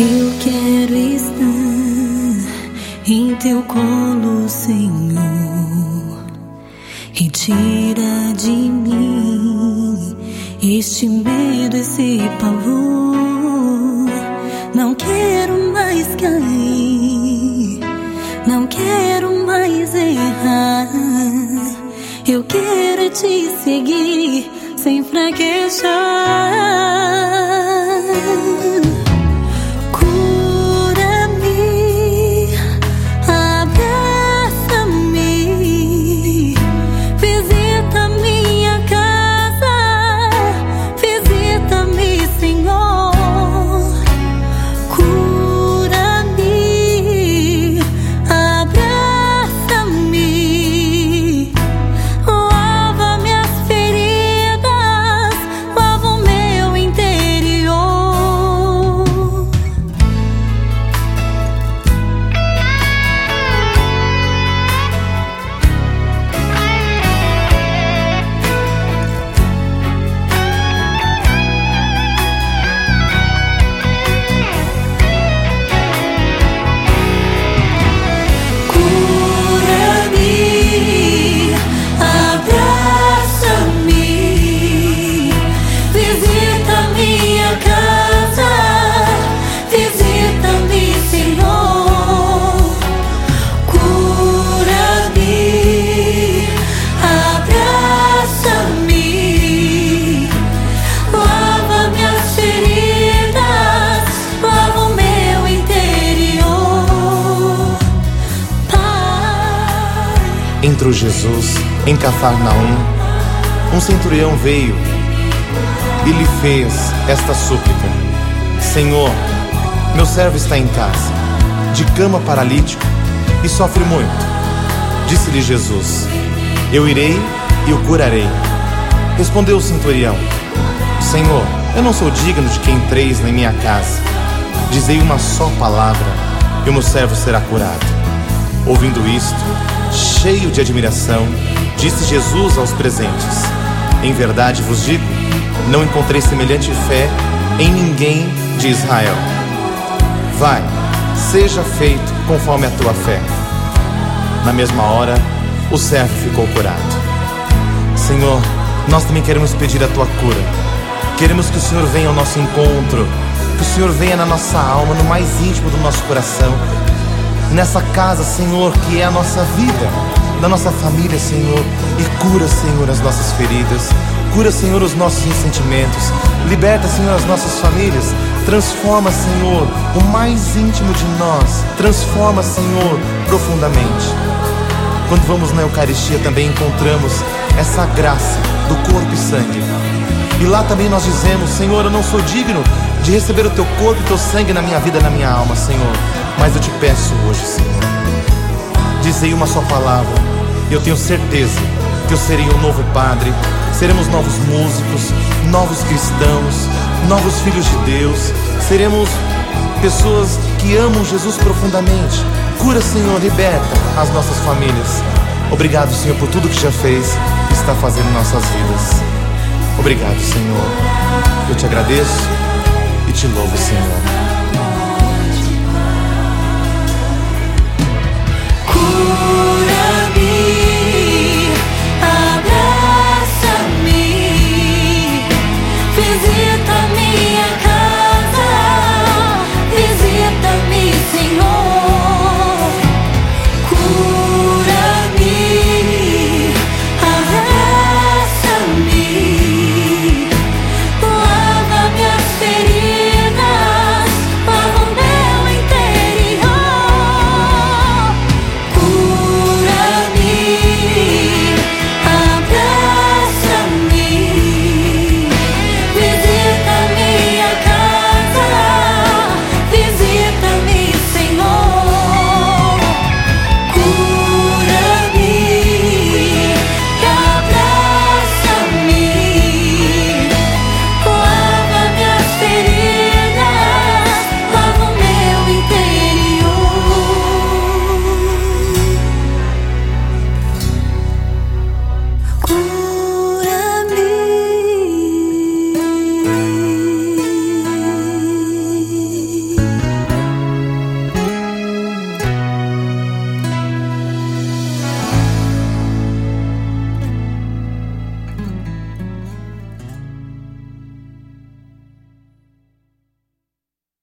Eu quero estar em teu colo, Senhor. Retira de mim este medo, esse pavor. Não quero mais cair, não quero mais errar. Eu quero te seguir sem fraquejar. Entrou Jesus em Cafarnaum. Um centurião veio e lhe fez esta súplica: Senhor, meu servo está em casa, de cama, paralítico, e sofre muito. Disse-lhe Jesus: Eu irei e o curarei. Respondeu o centurião: Senhor, eu não sou digno de que entreis na minha casa. Dizei uma só palavra e o meu servo será curado. Ouvindo isto, cheio de admiração, disse Jesus aos presentes: Em verdade vos digo, não encontrei semelhante fé em ninguém de Israel. Vai, seja feito conforme a tua fé. Na mesma hora, o servo ficou curado. Senhor, nós também queremos pedir a tua cura. Queremos que o Senhor venha ao nosso encontro, que o Senhor venha na nossa alma, no mais íntimo do nosso coração, nessa casa, Senhor, que é a nossa vida, da nossa família, Senhor, e cura, Senhor, as nossas feridas, cura, Senhor, os nossos ressentimentos, liberta, Senhor, as nossas famílias, transforma, Senhor, o mais íntimo de nós, transforma, Senhor, profundamente. Quando vamos na Eucaristia também encontramos essa graça do corpo e sangue, e lá também nós dizemos: Senhor, eu não sou digno de receber o teu corpo e o teu sangue na minha vida, na minha alma, Senhor, mas eu te peço hoje, Senhor, dizei uma só palavra, e eu tenho certeza que eu serei um novo padre, seremos novos músicos, novos cristãos, novos filhos de Deus, seremos pessoas que amam Jesus profundamente. Cura, Senhor, liberta as nossas famílias. Obrigado, Senhor, por tudo que já fez e está fazendo em nossas vidas. Obrigado, Senhor, eu te agradeço e te louvo, Senhor.